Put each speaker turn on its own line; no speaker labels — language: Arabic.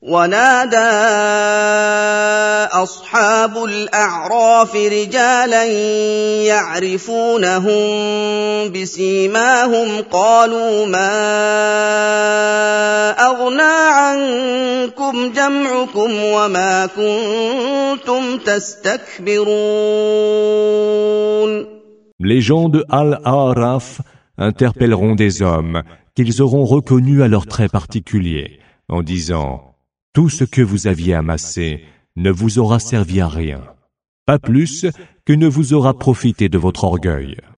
ونادى أصحاب الأعراف رجالا يعرفونهم بسيماهم قالوا ما أغنى عنكم جمعكم وما كنتم تستكبرون.
Les gens de Al-A'raf interpelleront des hommes qu'ils auront reconnus à leurs traits particuliers en disant: tout ce que vous aviez amassé ne vous aura servi à rien, pas plus que ne vous aura profité de votre orgueil.